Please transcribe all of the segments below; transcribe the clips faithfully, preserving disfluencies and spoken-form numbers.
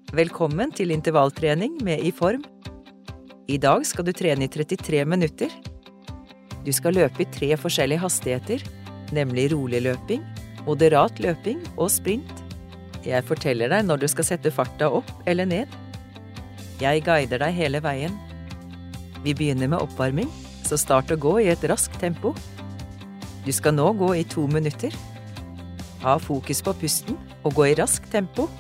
Velkommen til intervalltrening med I Form. I dag skal du trene I trettitre minutter. Du skal løpe I tre forskjellige hastigheter, nemlig rolig løping, moderat løping og sprint. Jeg forteller deg når du skal sette farta opp eller ned. Jeg guider deg hele veien. Vi begynner med oppvarming, så start å gå I et raskt tempo. Du skal nå gå I to minutter. Ha fokus på pusten og gå I raskt tempo.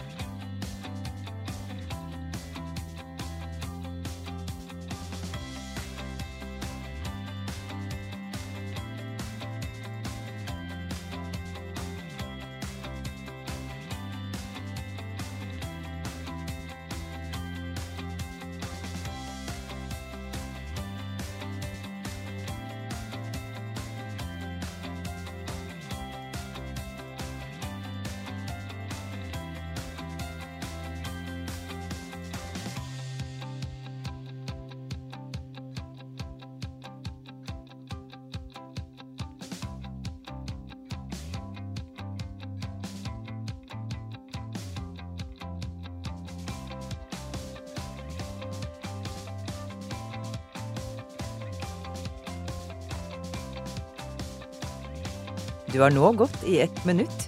Du har nå gått I ett minutt.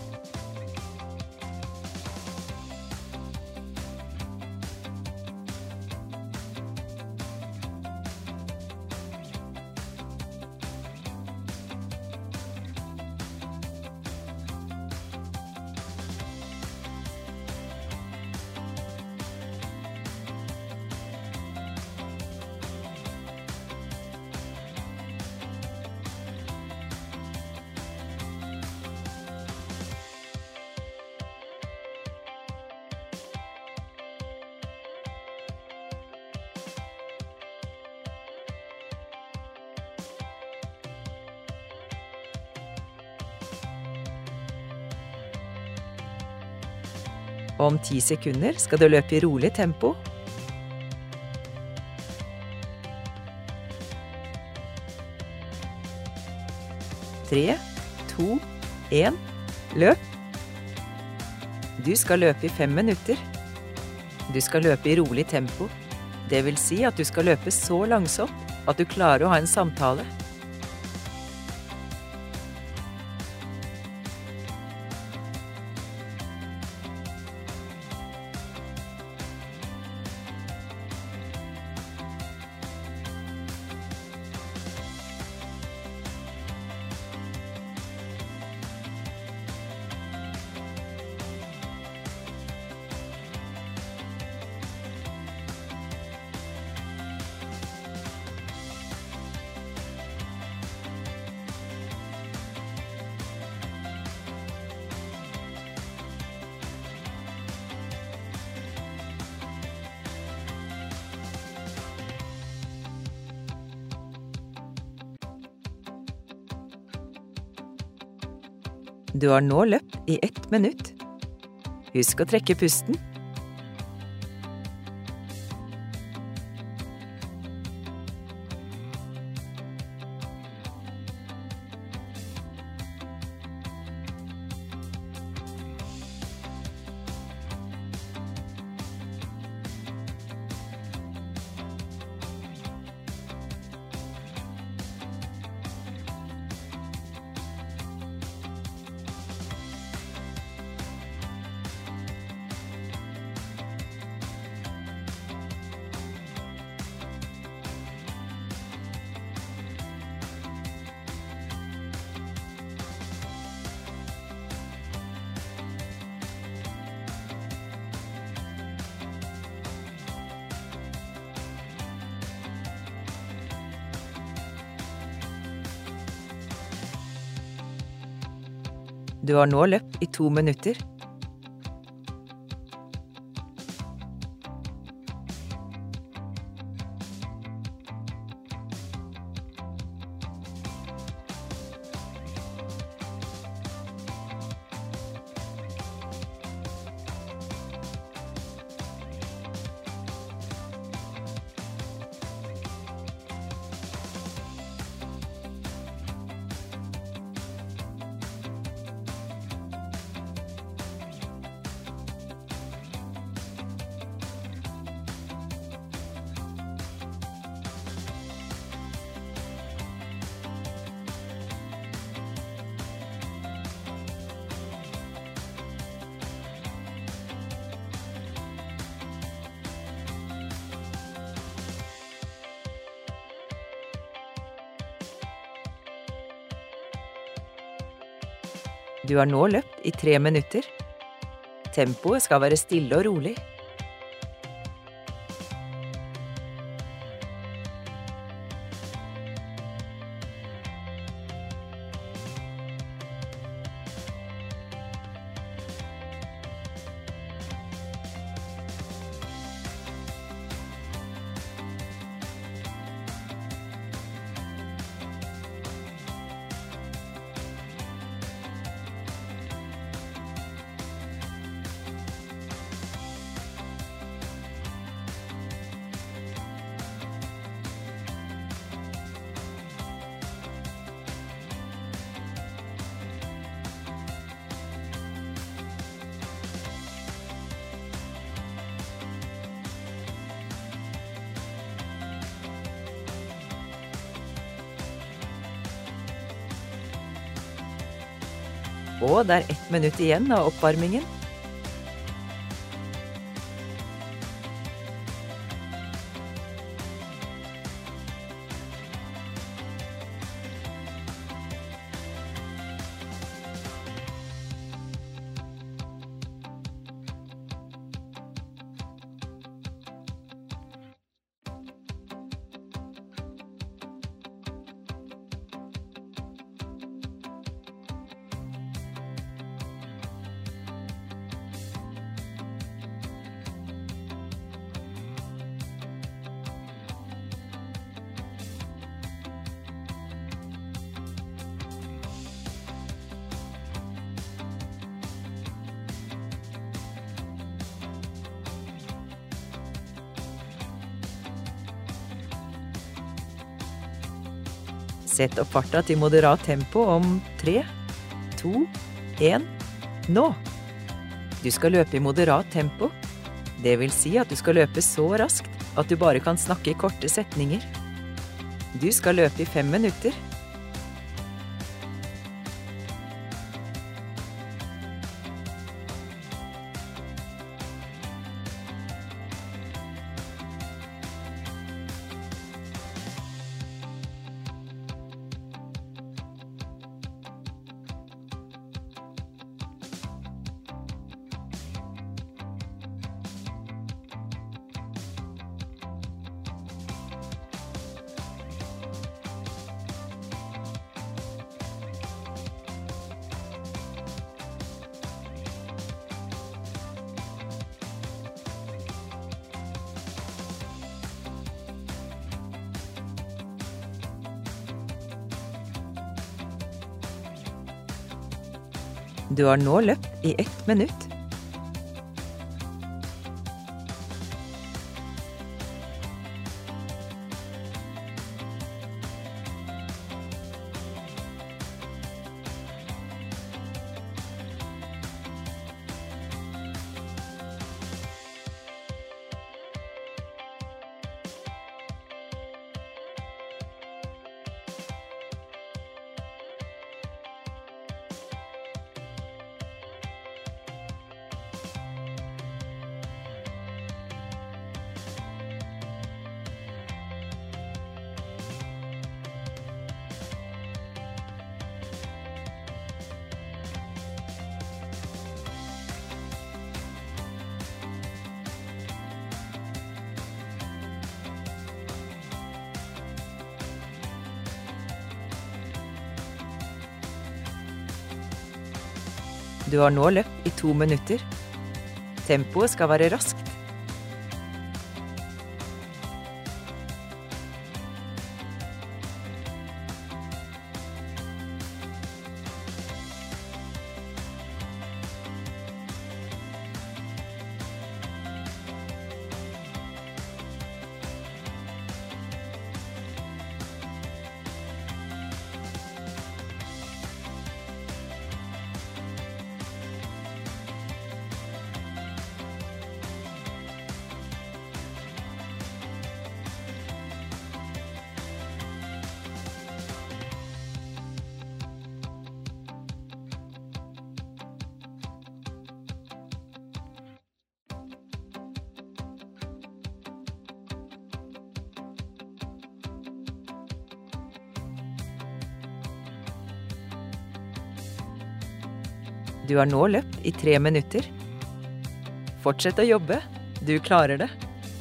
Om ti sekunder skal du løpe I rolig tempo. Tre, to, en, løp. Du skal løpe I fem minutter. Du skal løpe I rolig tempo. Det vil si at du skal løpe så langsomt at du klarer å ha en samtale. Du har nå løpt I ett minutt. Husk å trekke pusten. Du har nå løpt I to minutter. Du har nå løpt i tre minutter. Tempoet skal være stille og rolig. Og det er ett minutt igjen av oppvarmingen. Sett opp farta til moderat tempo om tre, to, en, nå! Du skal løpe i moderat tempo. Det vil si at du skal løpe så raskt at du bare kan snakke i korte setninger. Du skal løpe i fem minutter. Du har nå løpt i ett minutt. Du har nå løpt i to minutter. Tempoet skal være raskt. Du har nå løpt i tre minutter. Fortsett å jobbe, du klarer det.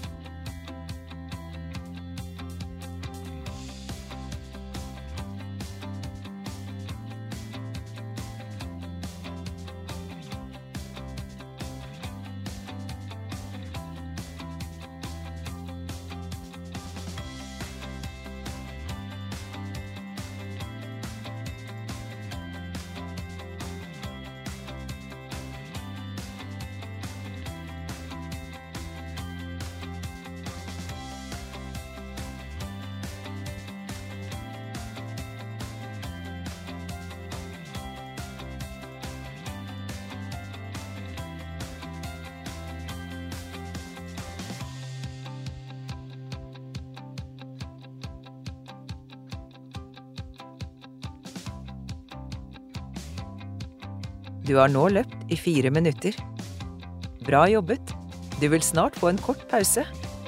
Du har nå løpt i fire minutter. Bra jobbet. Du vil snart få en kort pause.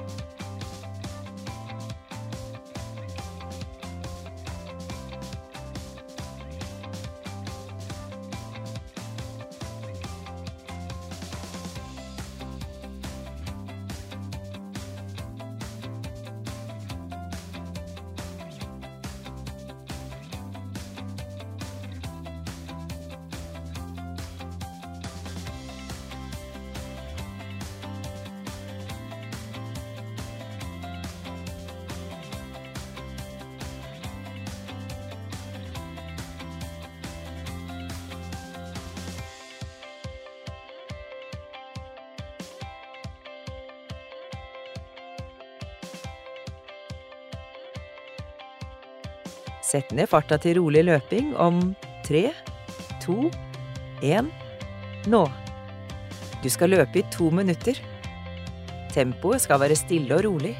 Sett ned farta til rolig løping om tre, to, en, nå. Du skal løpe i to minutter. Tempoet skal være stille og rolig.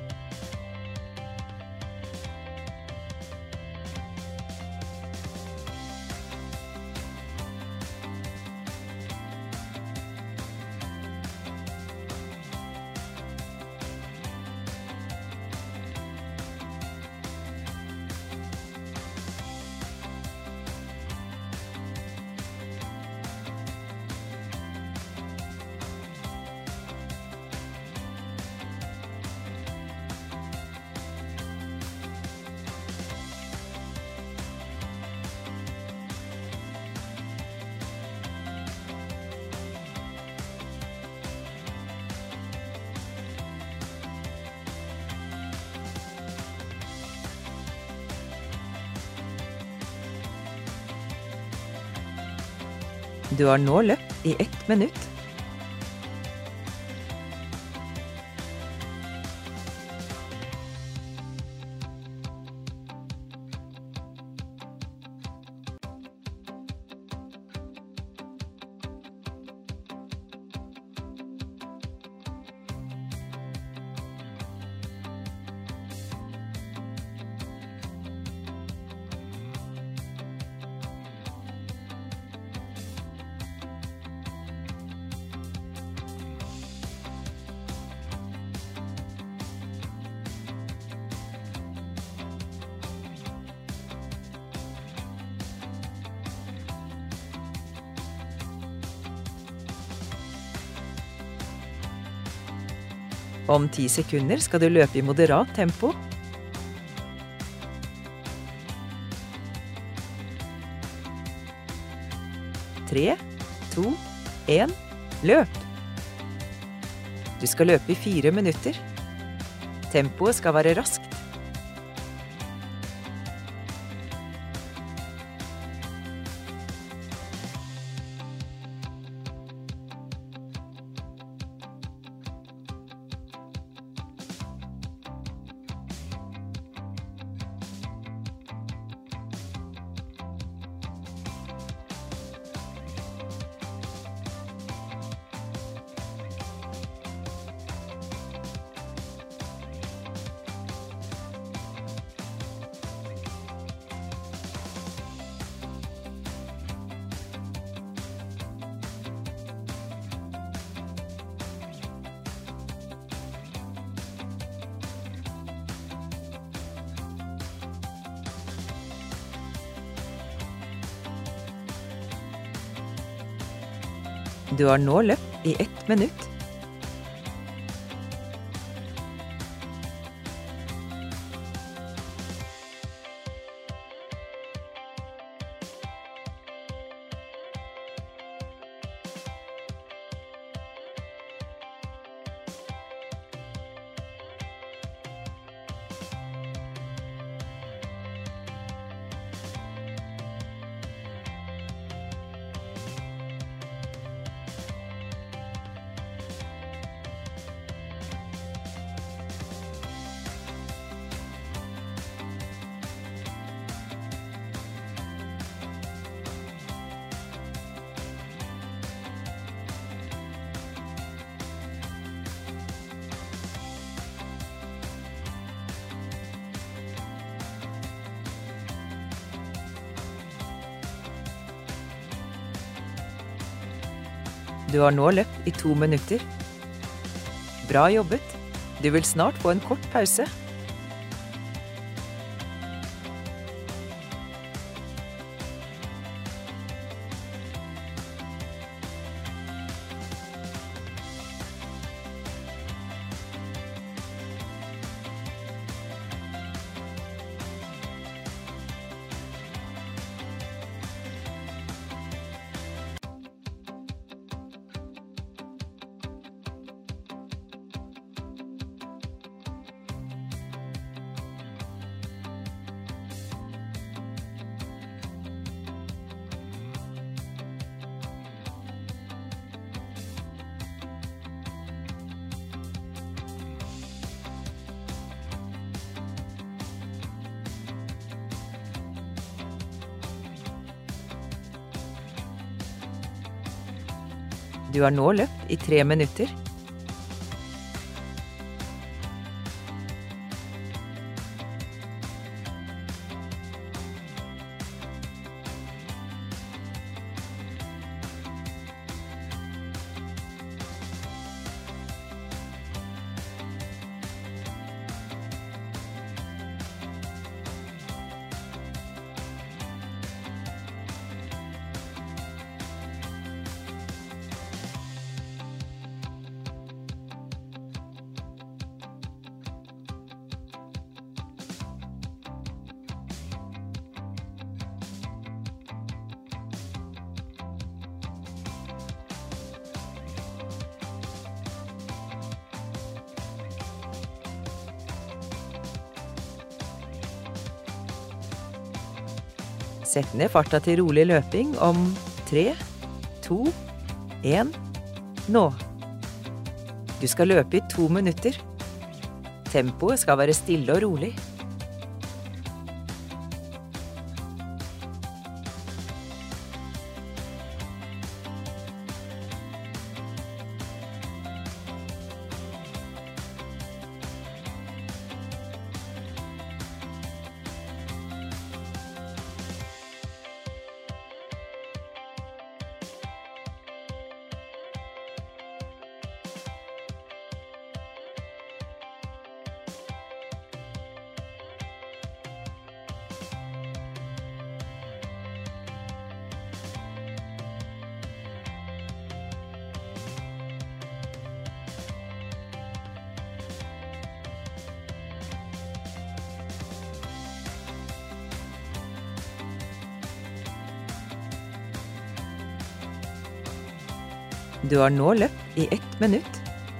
Du har nå løpt i ett minutt. Om ti sekunder skal du løpe i moderat tempo. Tre, to, en, løp! Du skal løpe i fire minutter. Tempoet skal være raskt. Du har nå løpt i ett minutt. Du har nå løpt i to minutter. Bra jobbet. Du vil snart få en kort pause. Du har nå løpt i tre minutter. Sett ned farta til rolig løping om tre, to, en, nå. Du skal løpe i to minutter. Tempoet skal være stille og rolig. Du har nå løpt i ett minutt.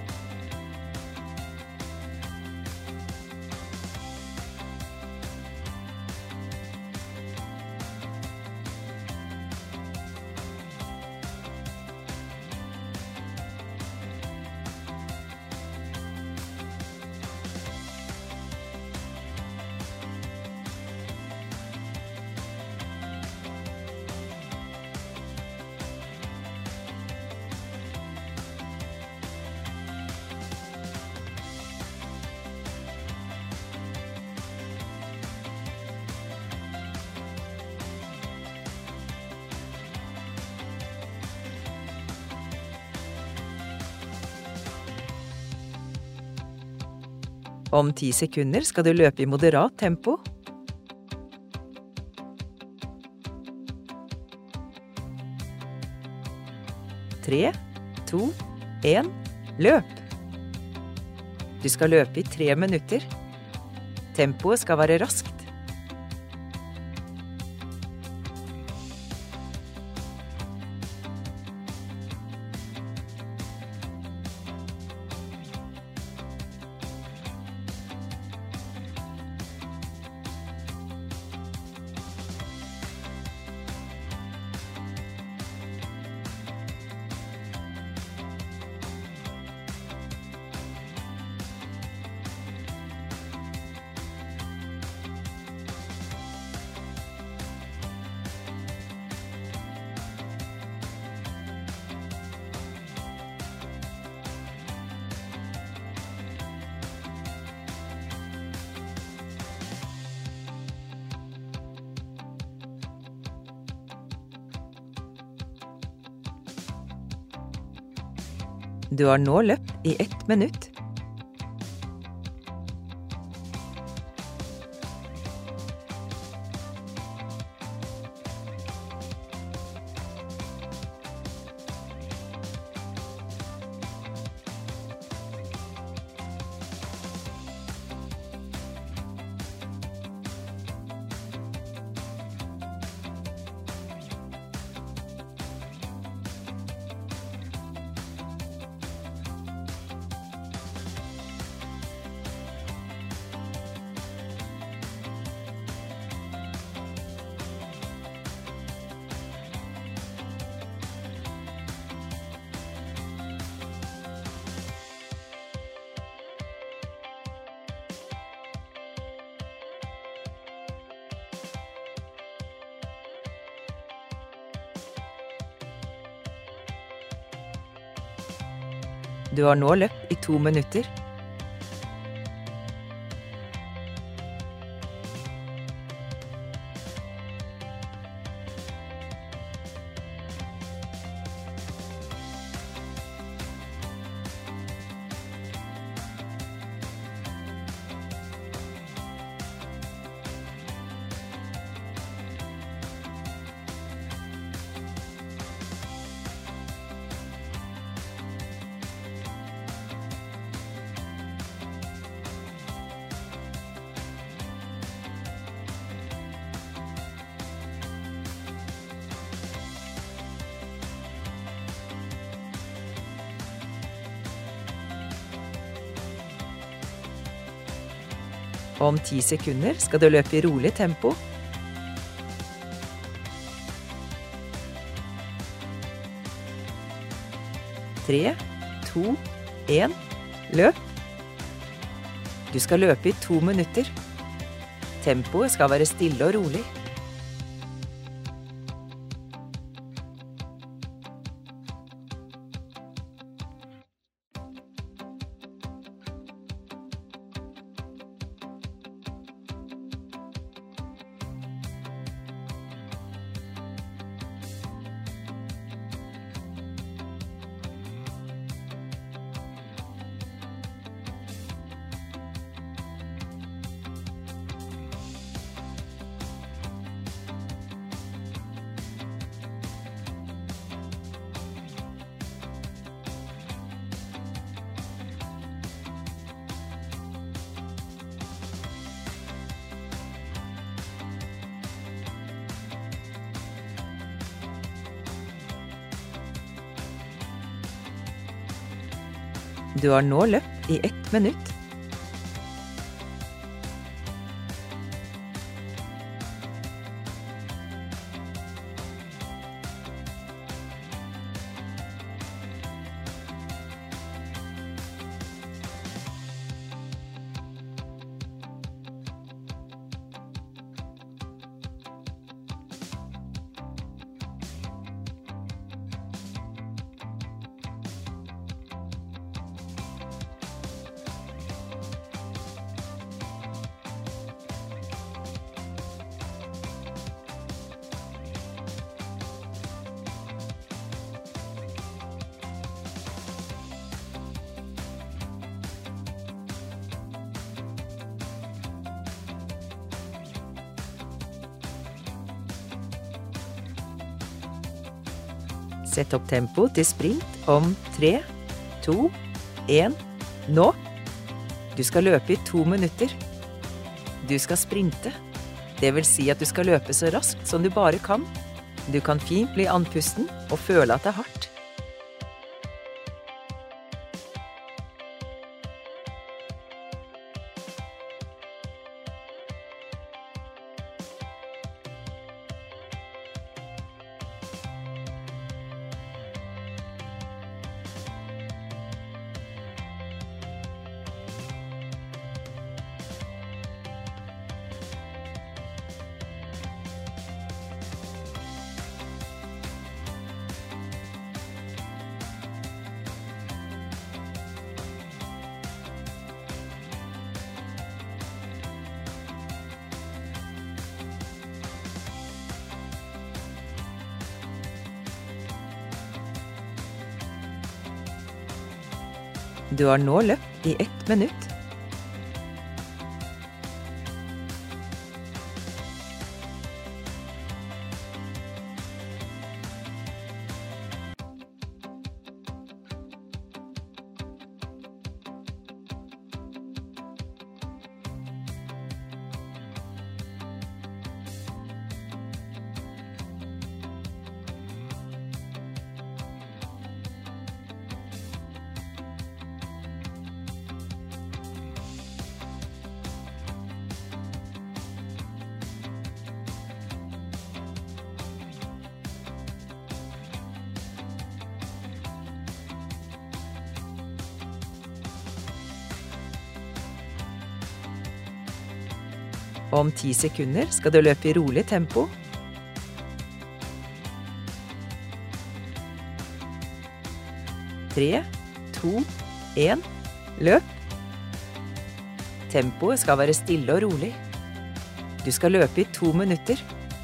Om ti sekunder skal du løpe i moderat tempo. Tre, to, en, løp! Du skal løpe i tre minutter. Tempoet skal være raskt. Du har nå løpt i ett minutt. Du har nå løpt i to minutter. Om ti sekunder skal du løpe i rolig tempo. Tre, to, en, løp! Du skal løpe i to minutter. Tempoet skal være stille og rolig. Du har nå løpt i ett minutt. Sett opp tempo til sprint om tre, to, en, nå! Du skal løpe i to minutter. Du skal sprinte. Det vil si at du skal løpe så raskt som du bare kan. Du kan fint bli andpusten og føle at det er hardt. Du har nå løpt i ett minutt. Om ti sekunder skal du løpe i rolig tempo. Tre, to, en, løp! Tempoet skal være stille og rolig. Du skal løpe i to minutter.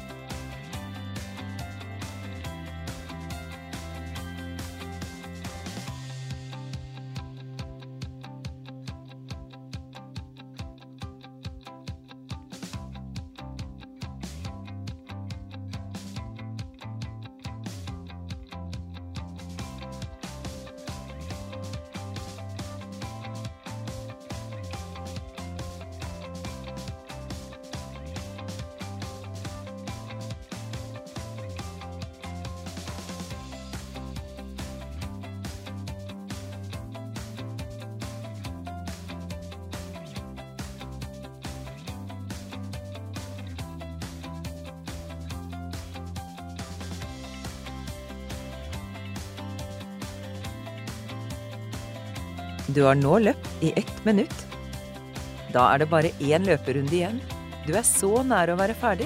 Du har nå løpt i ett minutt. Da er det bare én løperunde igjen. Du er så nær å være ferdig.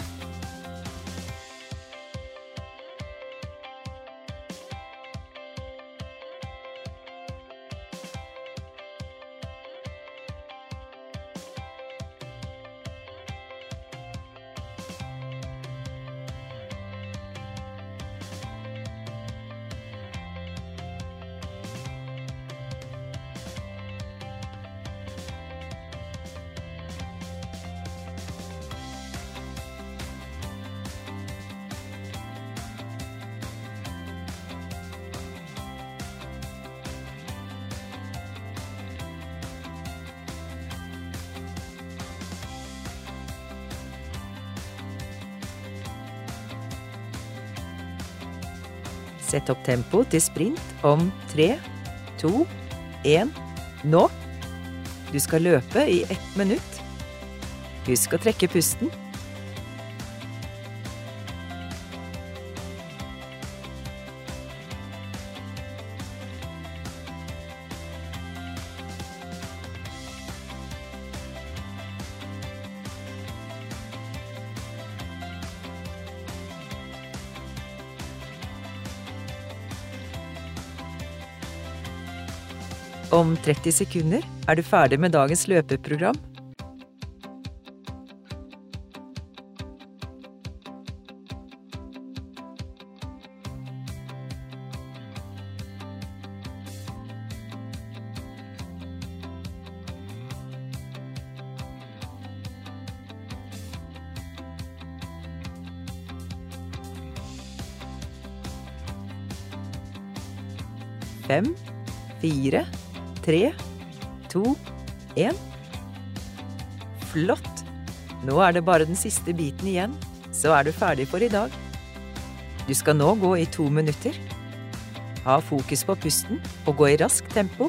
Sett opp tempo til sprint om tre, to, en, nå! Du skal løpe i ett minutt. Husk å trekke pusten. Om tretti sekunder er du ferdig med dagens løpeprogram. Fem, fire, tre, to, en. Flott! Nå er det bare den siste biten igjen, så er du ferdig for i dag. Du skal nå gå i to minutter. Ha fokus på pusten og gå i raskt tempo.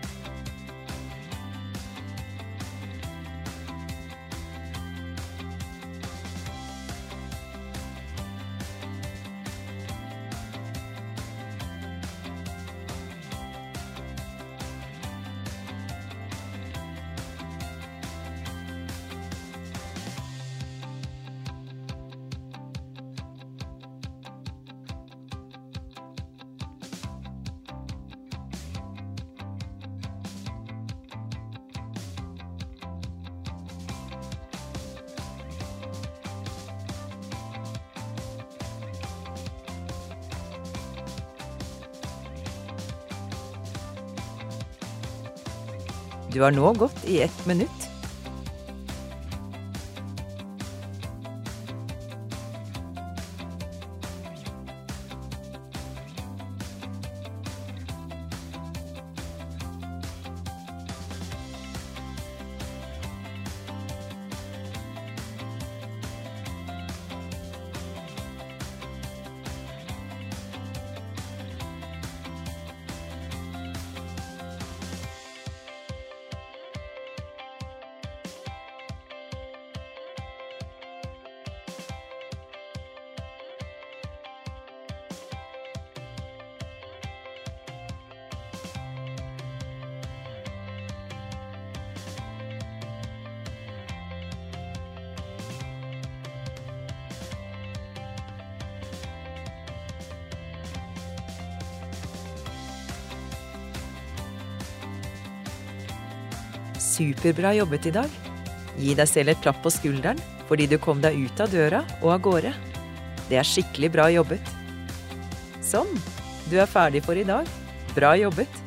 Du har nå gått i ett minutt. Superbra jobbet i dag. Gi deg selv et klapp på skulderen, fordi du kom deg ut av døra og av gårde. Det er skikkelig bra jobbet. Sånn, du er ferdig for i dag. Bra jobbet!